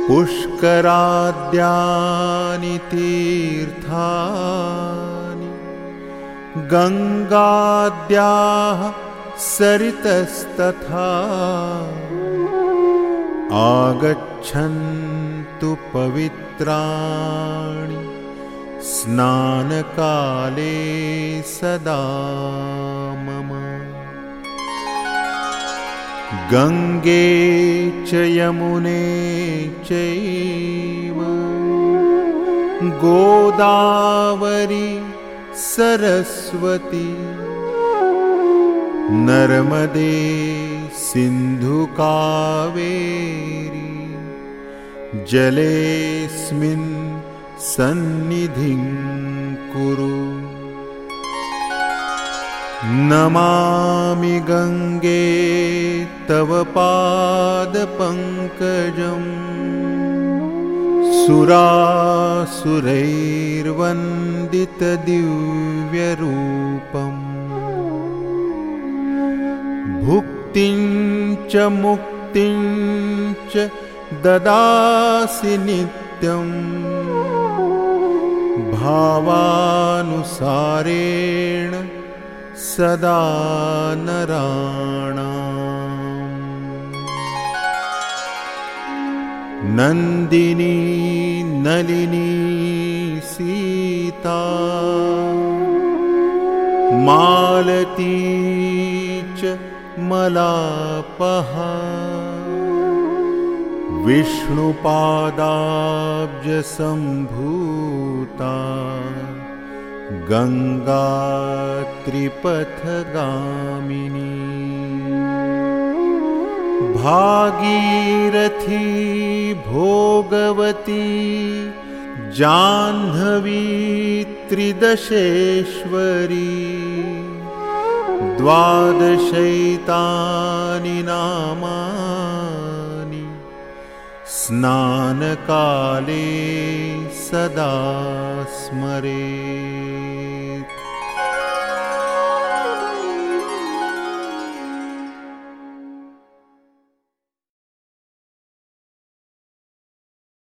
पुष्कराद्यानि तीर्थानि गङ्गाद्याः सरितस्तथा आगच्छन्तु पवित्राणि स्नानकाले सदा मम। गङ्गे च यमुने चैव गोदावरी सरस्वती नर्मदे सिन्धु कावेरी जलेऽस्मिन् सन्निधिं कुरु। नमामि गङ्गे तव पादपङ्कजं सुरासुरैर्वन्दितदिव्यरूपम्। भुक्तिं च मुक्तिं च ददासि नित्यं भावानुसारेण सदा नराणाम्। नन्दिनी नलिनी सीता मालती च मलापहा विष्णुपादाब्जसम्भूता गङ्गा त्रिपथगामिनी। भागीरथी भोगवती जाह्नवी त्रिदशेश्वरी द्वादशैतानि नामानि स्नानकाले सदा स्मरेत्।